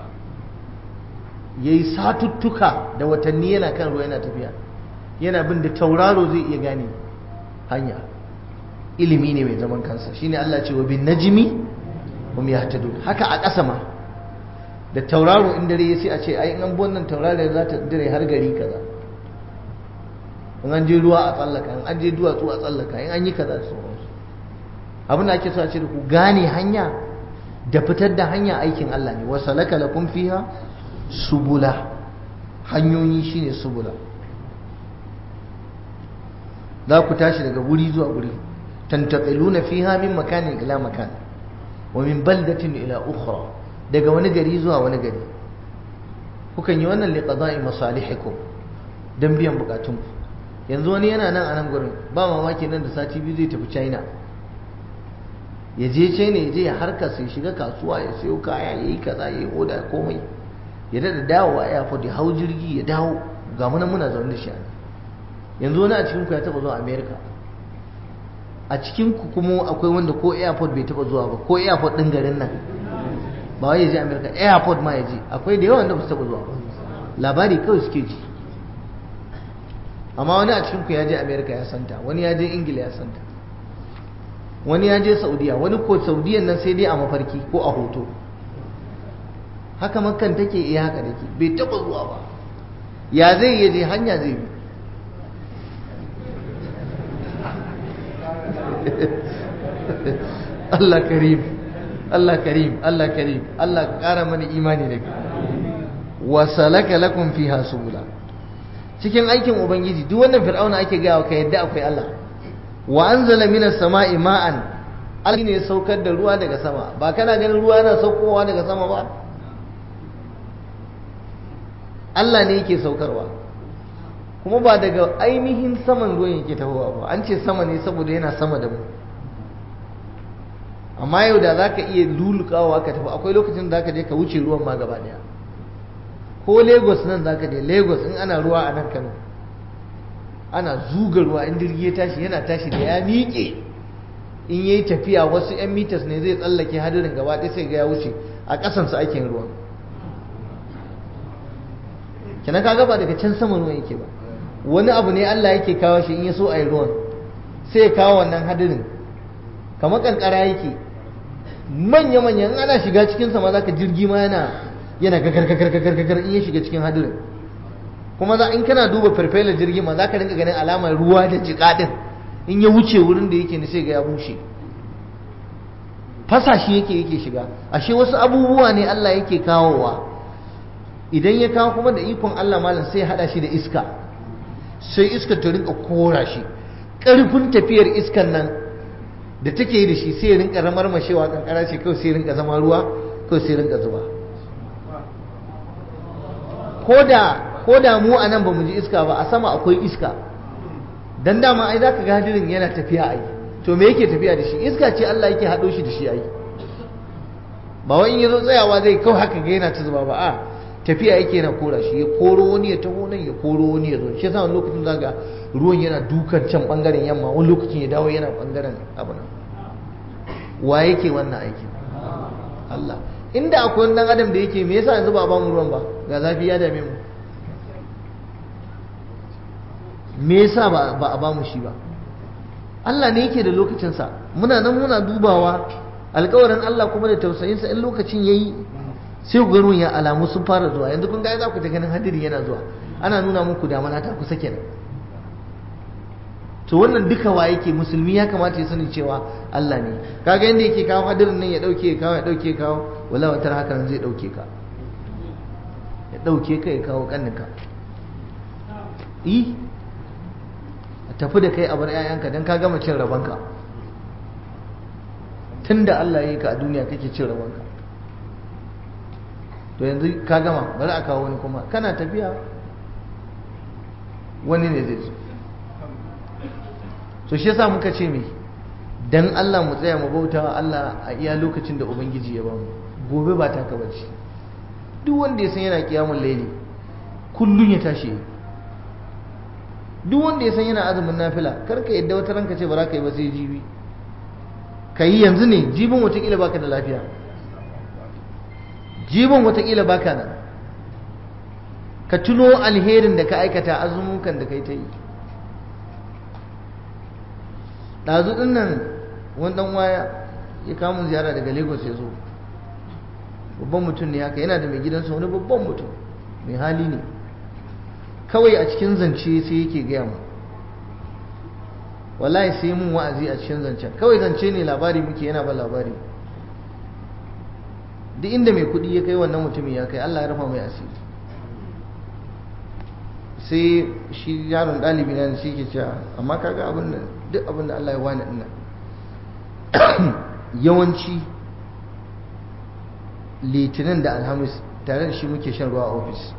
yayi satuttuka da watanni yana kan ruwa yana tafiya, yana bin da tauraro zai iya gane hanya. Ilimi ne mai zaman kansa. Shine Allah ce wa bin najmi hum yahtadun. Haka a ƙasa ma da tauraro in dare sai a ce ai in an bi wannan tauraro za ta dire har gari kaza, in an je ruwa a tsallaka, in an je duwatsu a tsallaka, in an yi kaza da sauransu. Abin da ake so a ce da ku gane hanya da fitar da hanya aikin Allah ne. Wasalaka lakum fiha subula, hanyoyi shine subula. Za ku tashi daga guri zuwa guri, tantaqiluna fiha min makanin ila makan wa min baldatin ila ukhra, daga wani gari zuwa wani gari. Kukan yi wannan liqada'i masalihikum, dan biyan bukatunku. Yanzu wani yana nan a nan gurin, ba mamaki nan da sati biyu zai tafi China. Ya je China, ya je ya harka, sai shiga kasuwa ya sayo kaya, yayi kaza, yayi oda komai, ya dada dawowa airport, ya hau jirgi ya dawo. Ga muna zaune da shi. Yanzu wani a cikin ku ya taba zuwa America, a cikin ku kuma akwai wanda ko airport bai taba zuwa ba, ko airport din garin nan, ba wai ya je America, airport ma ya je. Akwai da yawan da ba su taba zuwa ba, labari kawai suke ji. Amma wani a cikin ku ya je America ya santa, wani ya je Ingila ya santa, wani ya je Saudiya, wani ko Saudiyan nan sai dai a mafarki ko a hoto. Haka Makkan take, iya haka take, bai taba zuwa ba. Ya zai yi je hanya zai bi. Allah karim, Allah karim, Allah karim, Allah ƙara mana imani da kai. Wasalaka lakum fiha subula. Cikin aikin Ubangiji duk wannan Fir'auna ake gaya ka yadda akwai Allah. Wa anzala minas sama'i ma'an, Allah ne ya saukar da ruwa daga sama. Ba kana ganin ruwa yana saukowa daga sama ba? Allah ne yake saukarwa. Kuma ba daga ainihin saman ruwan yake tahowa ba. An ce sama ne saboda yana sama da mu. Amma yau da zaka iya lulukawa ka tafi, akwai lokacin da zaka je ka wuce ruwan ma gaba daya. ko Lagos nan zaka je Lagos in ana ruwa a nan Kano ana zuga ruwa in jirgi ya tashi yana tashi da ya miƙe in yayi tafiya wasu 'yan mitas ne zai tsallake hadirin gaba ɗaya sai ga ya wuce a ƙasansa ake yin ruwan kenan kaga ba daga can saman ruwan yake ba wani abu ne Allah yake kawo shi in ya so a yi ruwan sai ya kawo wannan hadirin kamar kankara yake manya-manya in ana shiga cikin sama zaka jirgi ma yana gagar in ya shiga cikin hadirin kuma in kana duba farfelar jirgin ma zaka rinka ganin alamar ruwa da jiƙa din in ya wuce wurin da yake ne sai ga ya bushe fasashi yake shiga ashe wasu abubuwa ne Allah yake kawowa idan ya kawo kuma da ikon Allah malam sai ya hada shi da iska sai iska ta rinka kora shi ƙarfin tafiyar iskan nan da take yi da shi sai ya rinka ramarmashewa kankara ce kawai sai ya rinka zama ruwa kawai sai ya rinka zuba ko da mu a nan ba mu ji iska ba a sama akwai iska dan dama ai zaka ga hadirin yana tafiya ai to me yake tafiya da shi iska ce Allah yake hado shi da shi ai ba wai in yazo tsayawa zai kawai haka ga yana ta zuba ba a tafiya yake yana kora shi ya koro wani ya taho nan ya koro wani ya zo shi yasa wani lokacin zaka ruwan yana dukan can bangaren yamma wani lokacin ya dawo yana bangaren abu nan wa yake wannan aikin Allah inda akwai wani dan adam da yake me yasa yanzu ba mu ruwan ba ga zafi ya dame mu me yasa ba a ba mu shi ba Allah ne yake da lokacinsa muna nan muna dubawa alƙawarin Allah kuma da tausayinsa in lokacin yayi sai ku ga ruwan ya alamu sun fara zuwa yanzu kun ga za ku ta ganin hadiri yana zuwa ana nuna muku damana ta kusa kenan to wannan duka wa yake musulmi ya kamata ya sani cewa Allah ne kaga yanda yake kawo hadirin nan ya dauke kawo wallahi wata haka nan zai dauke ka ya dauke ka ya kawo kanninka tafi da kai a bar 'ya'yanka don ka gama cin rabanka tun da Allah ya yi ka a duniya kake cin rabanka to yanzu ka gama bari a kawo wani kuma kana tafiya wani ne zai zo so shi yasa muka ce me dan Allah mu tsaya mu bauta wa Allah a iya lokacin da ubangiji ya bamu gobe ba ta bace duk wanda ya san yana kiyamul laili kullun ya tashi duk wanda ya san yana azumin nafila karka yadda wata ranka ce ba za ka yi ba sai jibi ka yi yanzu ne jibin watakila baka da lafiya jibin watakila baka nan ka tuno alherin da ka aikata azumukan da kai ta yi ɗazu ɗin nan wani ɗan waya ya kamun ziyara daga lagos ya zo babban mutum ne haka yana da mai gidansa wani babban mutum mai hali ne kawai a cikin zance sai yake gaya mu wallahi sai mun wa'azi a cikin zancen kawai zance ne labari muke yana ba labari duk inda mai kuɗi ya kai wannan mutumin ya kai Allah ya rufa mai asiri sai shi yaron ɗalibi na shi ke cewa amma kaga abin da duk abin da Allah ya wani ina yawanci litinin da alhamis tare da shi muke shan ruwa a ofis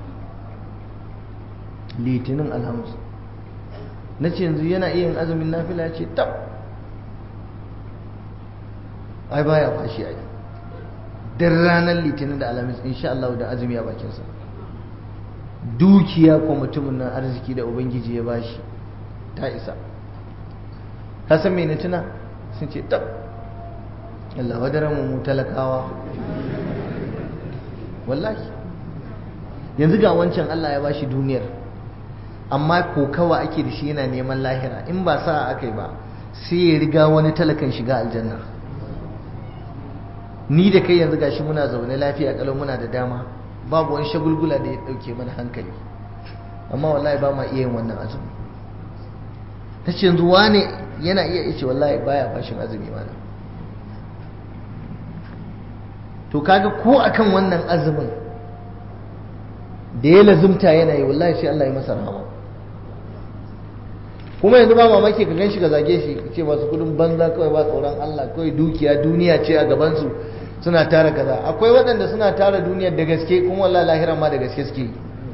litinin alhamis na ce yanzu yana iya yin azumin nafila ya ce tab ai baya fashi ai dan ranar litinin da alhamis insha Allah da azumi a bakinsa dukiya ko mutumin nan arziki da ubangiji ya bashi ta isa ka san me ne tuna sun ce tab Allah wadaran mu talakawa wallahi yanzu ga wancan Allah ya bashi duniyar amma kokawa ake da shi yana neman lahira in ba sa aka yi ba sai ya riga wani talakan shiga aljanna ni da kai yanzu gashi muna zaune lafiya kalau muna da dama babu wani shagulgula da ya dauke mana hankali amma wallahi ba ma iya yin wannan azumi ta ce yanzu wane yana iya ice wallahi baya bashin azumi mana to kaga ko akan wannan azumin da ya lazumta yana yi wallahi sai Allah ya masa rahama kuma yanzu ba mamaki ka gan shi ka zage shi ce masu kudin banza kawai ba tsoron Allah kawai dukiya duniya ce a gabansu suna tara kaza akwai waɗanda suna tara duniyar da gaske kuma wallahi lahira ma da gaske suke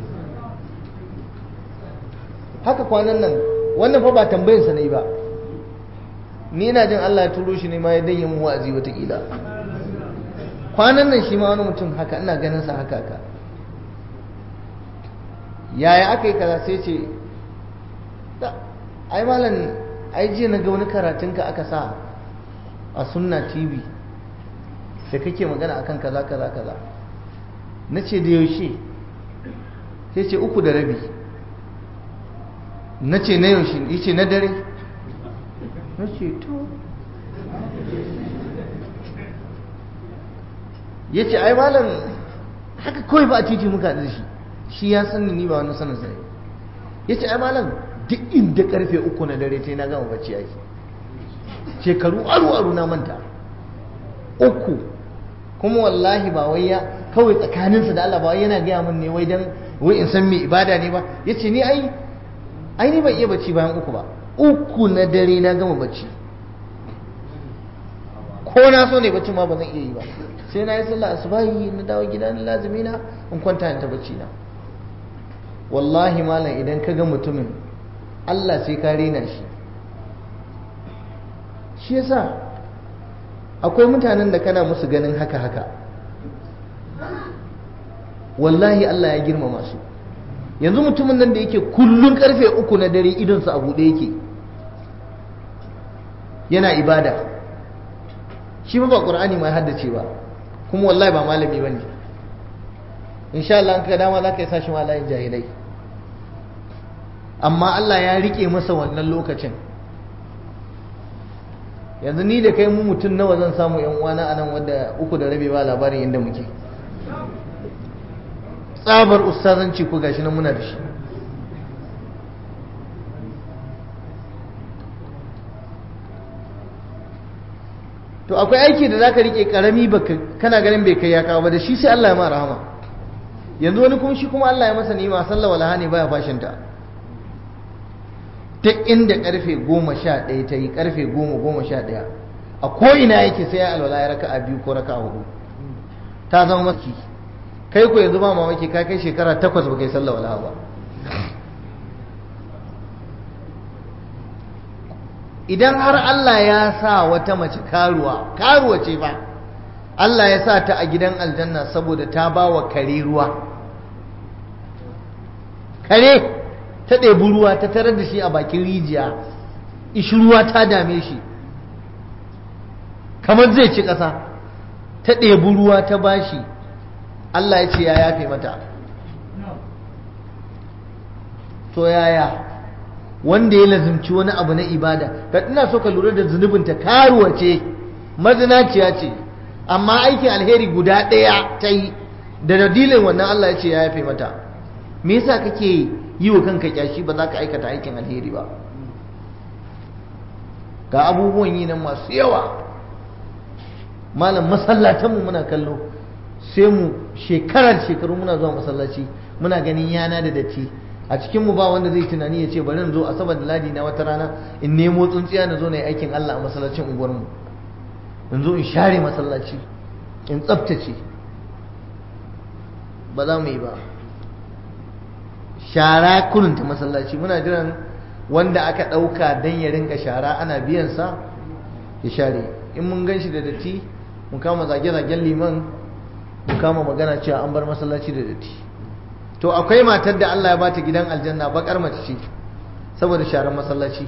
haka kwanan nan wannan fa ba tambayin sa ne ba ni ina jin Allah ya turo shi ne ma ya danye mu wa'azi wataƙila kwanan nan shi ma wani mutum haka ina ganin sa haka yaya aka yi kaza sai ce ai malam ai jiya na ga wani karatunka aka sa a sunna tv da kake magana akan kaza kaza kaza na ce da yaushe sai ce 3:30 na ce na yaushe ya ce na dare na ce to ya ce ai malam haka kawai ba a titi muka da shi ya sani ni ba wani sanin sai ya ce ai malam duk inda karfe 3 na dare ta yi na gama bacci yaki shekaru aru na manta 3 kuma wallahi ba wai ya kawai tsakaninsa da Allah ba wai yana gaya min ne wai dan wai in san me ibada ne ba yace ni ai ni ban iya bacci bayan 3 ba 3 na dare na gama bacci ko na so ne bacci ma ba zan iya yi ba sai na yi sallah asubahi na dawo gida na lazimi na in kwanta in ta bacci na wallahi malam idan ka ga mutumin Allah sai ka rena shi shi yasa akwai mutanen da kana musu ganin haka wallahi Allah ya girmama su yanzu mutumin nan da yake kullun karfe 3 na dare idonsa a buɗe yake yana ibada shi ba Qur'ani mai haddace ba kuma wallahi ba malami bane insha Allah an ka dama zaka yi sashi malamin jahilai amma Allah ya rike masa wannan lokacin yanzu ni da kai mu mutum nawa zan samu yan uwana anan wanda 3:30 ba labarin inda muke tsabar ustazanci ko gashi nan muna da shi to akwai aiki da zaka rike karami baka kana ganin bai kai ya kawo ba da shi sai Allah ya ma rahama yanzu wani kuma shi kuma Allah ya masa ni'ima sallah walaha ne baya fashinta ta inda karfe 11 ta yi karfe 10-11 a ko'ina yake sai ya alwala ya raka a 2 ko raka a 4 ta zama maki kai ko yanzu ba mamaki ka kai shekara 8 ba kai sallah walaha ba idan har Allah ya sa wata mace karuwa ce ba Allah ya sa ta a gidan aljanna saboda ta ba wa kare ruwa kare ta ɗebi ruwa ta tarar da shi a bakin rijiya ishi ruwa ta dame shi kamar zai ci ƙasa ta ɗebi ruwa ta bashi Allah ya ce ya yafe mata to yaya wanda ya lazimci wani abu na ibada ka ina so ka lura da zunubinta karuwa ce mazinaciya ce amma aikin alheri guda ɗaya ta yi da dalilin wannan Allah ya ce ya yafe mata me yasa kake yi wa kanka kyashi ba za ka aikata aikin alheri ba ga abubuwan yi nan masu yawa malam masallatanmu muna kallo sai mu shekaru muna zuwa masallaci muna ganin yana da datti a cikinmu ba wanda zai tunani ya ce bari in zo asabar da ladi na wata rana in nemo tsuntsiya na zo na yi aikin Allah a masallacin unguwarmu in zo in share masallaci in tsaftace ba za mu yi ba shara kununta masallaci muna jiran wanda aka ɗauka don ya rinka shara ana biyansa ya share in mun gan shi da datti mu kama zage-zagen liman mu kama magana cewa an bar masallaci da datti to akwai matar da Allah ya bata gidan aljanna bakar mace ce saboda sharan masallaci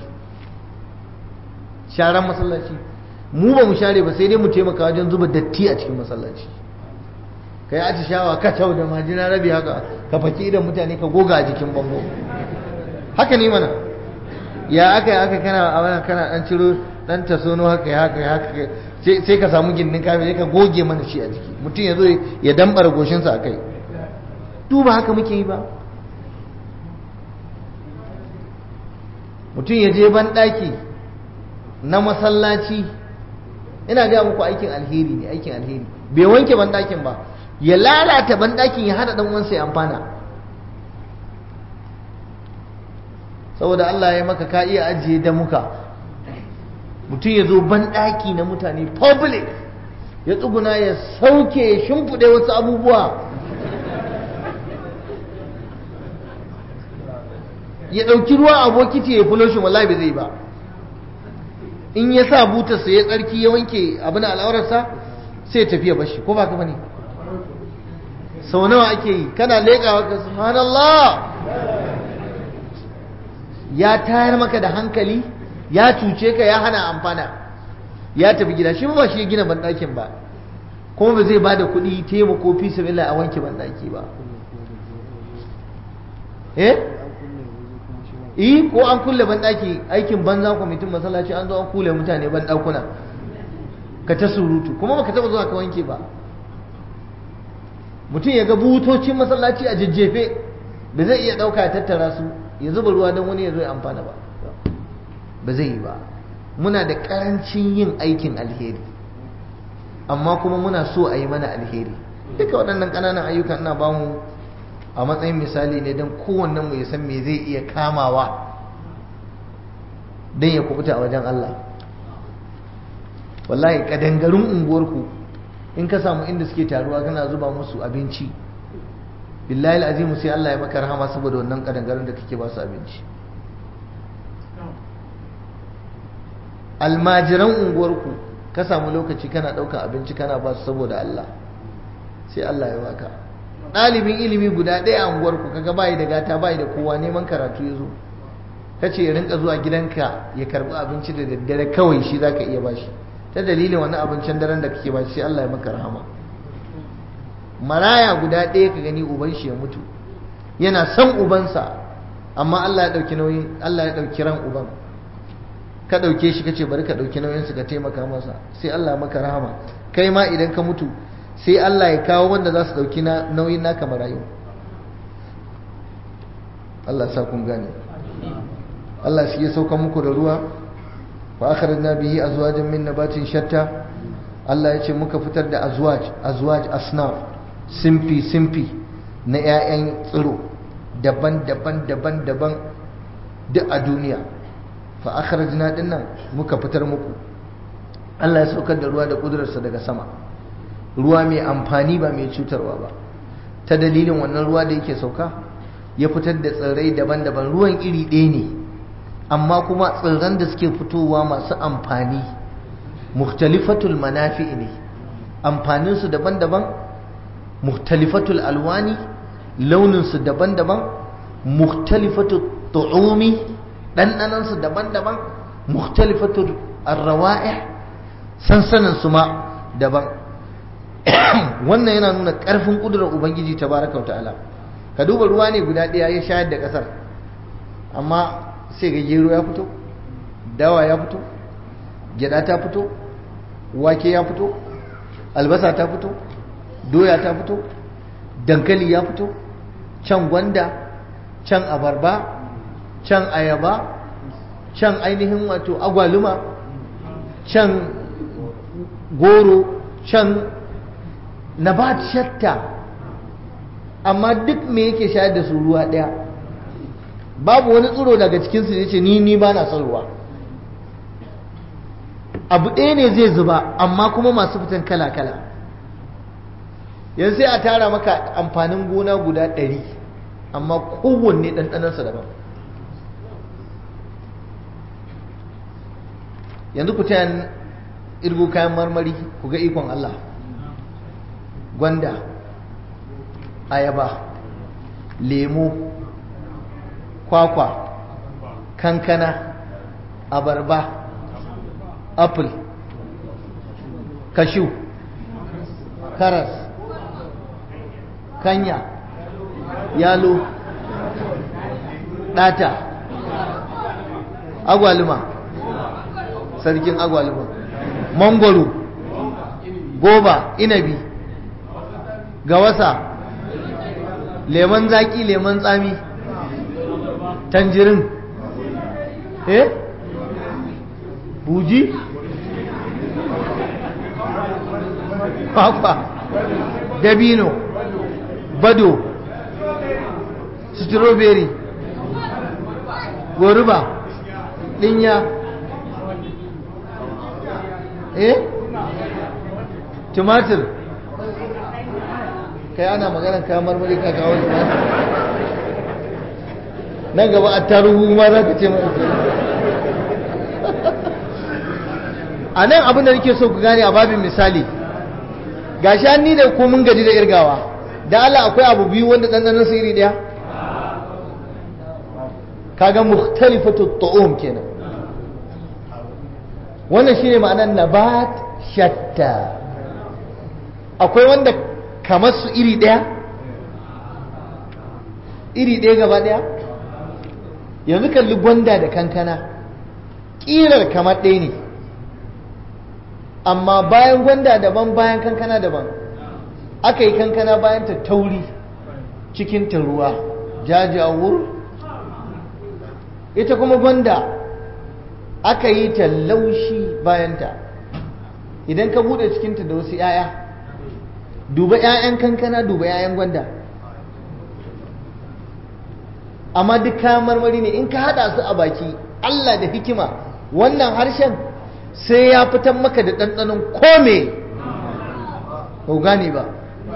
mu ba mu share ba sai dai mu taimaka wajen zuba datti a cikin masallaci kai atishawa ka tau da majina rabi haka ka faki idan mutane ka goga a jikin bango haka ne mana ya aka kana dan ciro dan tasono haka sai ka samu gindin kafe ka goge mana shi a jiki mutum ya zo ya dambara goshinsa a kai duba haka muke yi ba mutum ya je banɗaki na masallaci ina gaya muku aikin alheri bai wanke banɗakin ba ya lalata banɗakin ya haɗa ɗan uwansa ya amfana saboda Allah ya maka ka iya ajiye da muka mutum ya zo banɗaki na mutane public ya tsuguna ya sauke ya shimfiɗe wasu abubuwa ya ɗauki ruwa a bokiti ya fulo shi wallahi bai zai ba in ya sa butarsa ya tsarki ya wanke abin al'aurarsa sai ya tafiya bashi ko ba ka bane sau nawa ake yi kana leƙawa ka subhanallah ya tayar maka da hankali, ya cuce ka, ya hana amfana, ya tafi gida. Shi ba shi ya gina banɗakin ba, kuma ba zai ba da kuɗi taimako fi sabilillah a wanke banɗaki ba. Ko an kulle banɗaki, aikin banza kwamitin masallaci an zo an kulle mutane banɗakuna ka ta surutu, kuma baka taɓa zuwa ka wanke ba. Mutum ya ga butocin masallaci a jajjefe, ba zai iya ɗauka ya tattara su ya zuba ruwa don wani ya zo ya amfana ba, ba zai yi ba. Muna da ƙarancin yin aikin alheri, amma kuma muna so a yi mana alheri. Duka waɗannan ƙananan ayyukan ina ba mu a matsayin misali ne don kowannen mu ya san me zai iya kamawa don ya kubuta a wajen Allah. Wallahi kadangarun unguwarku in ka samu inda suke taruwa kana zuba musu abinci, billahi azimu sai Allah ya maka rahama saboda wannan kadangarun da kake ba su abinci. Almajiran unguwarku ka samu lokaci kana ɗaukar abinci kana ba su saboda Allah, sai Allah ya baka. Ɗalibin ilimi guda ɗaya a unguwarku kaga bayi da gata, bayi da kowa, neman karatu ya zo, ka ce ya rinka zuwa gidanka ya karɓi abinci da daddare kawai, shi za ka iya bashi. Ta dalilin wani abincin daren da kake bashi sai Allah ya maka rahama. Maraya guda ɗaya ka gani uban shi ya mutu, yana son ubansa, amma Allah ya ɗauki nauyin, Allah ya ɗauki ran uban, ka ɗauke shi kace bari ka ɗauki nauyinsa ka taimaka masa, sai Allah ya maka rahama. Kai ma idan ka mutu sai Allah ya kawo wanda za su ɗauki nauyin naka marayu. Allah sa kun gane. Allah shi ya sauka muku da ruwa, fa akhrajna bihi azwajan min nabatin shatta. Allah ya ce muka fitar da azwaj asnaf, simfi na 'ya'yan tsiro daban-daban duk a duniya. Fa akhrajna dinnan muka fitar muku. Allah ya saukar da ruwa da kudurarsa daga sama, ruwa mai amfani ba mai cutarwa ba. Ta dalilin wannan ruwa da yake sauka ya fitar da tsirrai daban-daban. Ruwan iri ɗaya ne, amma kuma tsirran da suke fitowa masu amfani, muhtalifatul manafi'i ne, amfaninsu daban-daban, muhtalifatul alwani, launinsu daban-daban, muhtalifatul tu'umi, ɗanɗanansu daban-daban, muhtalifatul arrawa'ih, sansaninsu ma daban. Wannan yana nuna ƙarfin ƙudurar Ubangiji tabaraka wa ta'ala. Ka duba ruwa ne guda ɗaya ya shayar da ƙasar, amma sai ga gero ya fito, dawa ya fito, gyada ta fito, wake ya fito, albasa ta fito, doya ta fito, dankali ya fito, can gwanda, can abarba, can ayaba, can ainihin wato agwaluma, can goro, can nabat shatta, amma duk me yake shayar da su ruwa ɗaya. Babu wani tsiro daga cikinsu da ya ce ni ba na son ruwa. Abu ɗaya ne zai zuba, amma kuma masu fitan kala-kala. Yanzu sai a tara maka amfanin gona guda 100, amma kowanne ɗanɗanarsa daban. Yanzu ku tayan irgo kayan marmari ku ga ikon Allah. Gwanda, ayaba, lemo, kwakwa, kankana, abarba, apple, cashew, karas, kanya, yalo, ɗata, agwaluma, sarkin agwaluma, mangwaro, goba, inabi, gawasa, lemon zaki, lemon tsami, tanjirin, buji, kwakwa, dabino, bado, strawberry, goruba, dinya, tumatir. Kai ana magana kayan marmari ka kawo tumatir, nan gaba a taruhu ma za ka ce mai. A nan abin da nake so ku gane a babin misali, gashi an ni da ko mun gaji da irgawa, da Allah akwai abu biyu wanda ɗanɗanon su iri ɗaya? kaga mukhtalifatu tu'um kenan. Wannan shine ma'anar nabat shatta. Akwai wanda kamar su iri ɗaya gaba ɗaya. Yanzu kalli gwanda da kankana ƙirar kamar ɗaya ne, amma bayan gwanda daban bayan kankana daban. Aka yi kankana bayan ta tauri cikin ta ruwa jajawur, ita kuma gwanda aka yi ta laushi bayanta. Idan ka bude cikinta da wasu 'ya'ya, duba 'ya'yan kankana, duba 'ya'yan gwanda, amma duk kayan marmari ne. In ka hada su a baki, Allah da hikima, wannan harshen sai ya fitar maka da ɗanɗanon kome ba gane ba.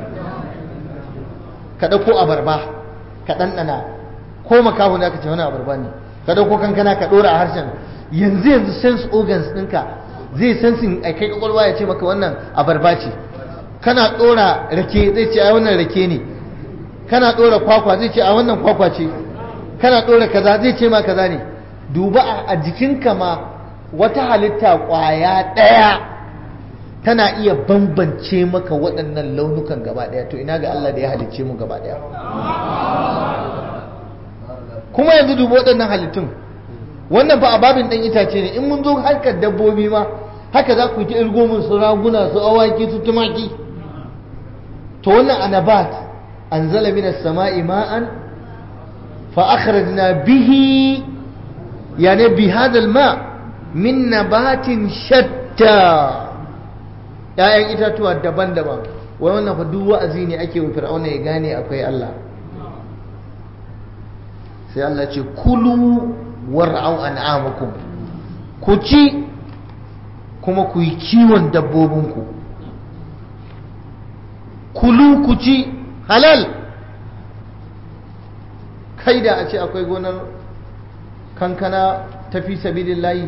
Ka ɗauko abarba ka ɗanɗana, ko makaho ne aka ce wani abarba ne, ka ɗauko kankana ka ɗora a harshen, yanzu sense organs ɗinka zai sensin a kai kwakwalwa ya ce maka wannan abarba ce. Kana ɗora rake zai ce a wannan rake ne, kana ɗora kwakwa zai ce a wannan kwakwa ce, kana ɗora kaza zai ce ma kaza ne. Duba a jikinka ma wata halitta ƙwaya ɗaya tana iya bambance maka waɗannan launukan gaba ɗaya, to ina ga Allah da ya halicce mu gaba ɗaya. Kuma yanzu duba waɗannan halittun, wannan fa a babin ɗan itace ne. In mun zo harkar dabbobi ma haka za ku yi ta irgo mun su raguna, su awaki, su tumaki. To wannan anabat anzala minas sama'i ma'an fa akhrajna bihi, yani bi hadal ma min nabatin shatta, ‘ya'yan itatuwa daban-daban. Wai wannan fa duk wa'azi ne ake wa Fir'auna ya gane akwai Allah. Sai Allah ce kulu war'au an'amakum, ku ci kuma ku yi kiwon dabbobinku. Kulu, ku ci halal. Kai da a ce akwai gonar kankana ta fi sabilillahi,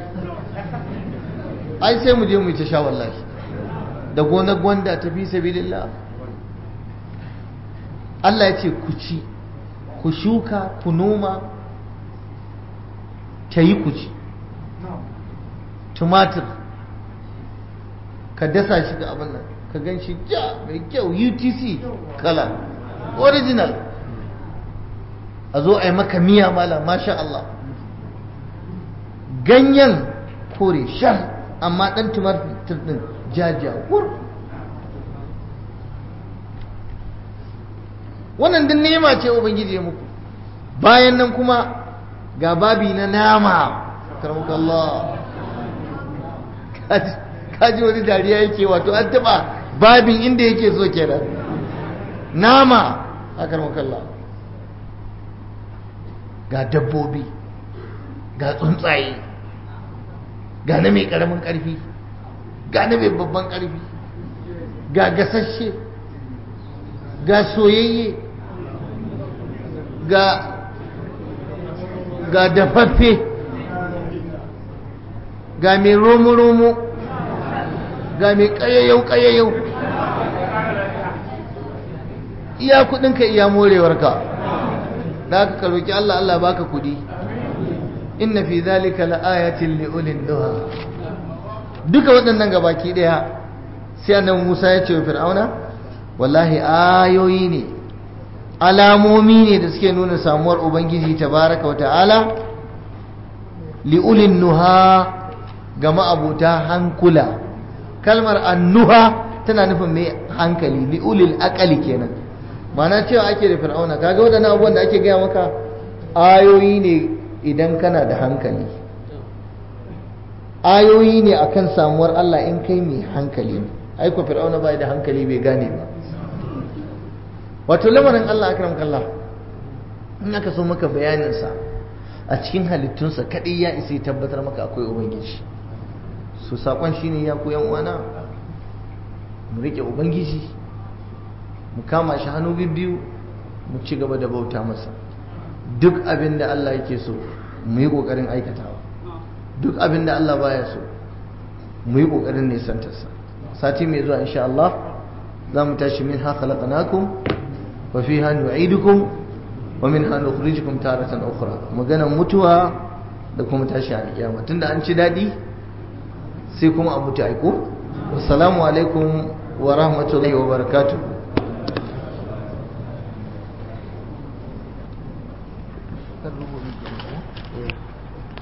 ai sai mu je mu ta sha wallahi. Da gonar gwanda ta fi sabilillah. Allah ya ce ku ci, ku shuka, ku noma, ta yi ku ci. Tumatir ka dasa shi ga abin nan, ka gan shi ja mai kyau, UTC kala original, a zo a yi maka miya mala, masha Allah. Ganyen kore shar, amma ɗan tumatir ɗin jajawur. Wannan din nema ce Ubangiji ya muku. Bayan nan kuma ga babi na nama, karamakallah. Kaji wani dariya yake, wato an taɓa babin inda yake so kenan. Nama, a karamakallah. Ga dabbobi, ga tsuntsaye, ga na mai ƙaramin ƙarfi, ga na mai babban ƙarfi, ga gasasshe, ga soyayye, ga dafaffe, ga mai romo-romo, ga mai ƙayayyau-ƙayayyau. Iya kudinka iya morewarka, da aka karoki Allah, Allah baka kudi. Inna fi zalika la'ayatin li'ulin duha. Duka waɗannan gabaki ɗaya sai annabi Musa ya ce wa Fir'auna, wallahi ayoyi ne, alamomi ne da suke nuna samuwar Ubangiji tabaraka wa ta'ala li'ulin nuha, ga ma'abuta hankula. Kalmar annuha tana nufin mai hankali, li'ulil aqali kenan. Ma'ana cewa ake da Fir'auna, kaga waɗannan abubuwan da ake gaya maka ayoyi ne idan kana da hankali, ayoyi ne akan samuwar Allah in kai mai hankali ne. Aiko Fir'auna bai da hankali, bai gane ba. Wato lamarin Allah akram kallah, in aka so maka bayaninsa a cikin halittunsa kaɗai ya isa tabbatar maka akwai Ubangiji. So saƙon shi ne ya ku yan uwana, mu riƙe Ubangiji, mu kama shi hannu biyu, mu ci gaba da bauta masa. Duk abin da Allah yake so mu yi ƙoƙarin aikatawa, duk abin da Allah baya so mu yi ƙoƙarin nisantarsa. Sati mai zuwa insha Allah za mu tashi min ha khalaqnakum wa fiha nu'idukum wa minha nukhrijukum taratan ukhra maganar mutuwa da kuma tashi alƙiyama tunda an ci dadi sai kuma a mutu aiko assalamu alaikum wa rahmatullahi wa barakatuh kan rubutu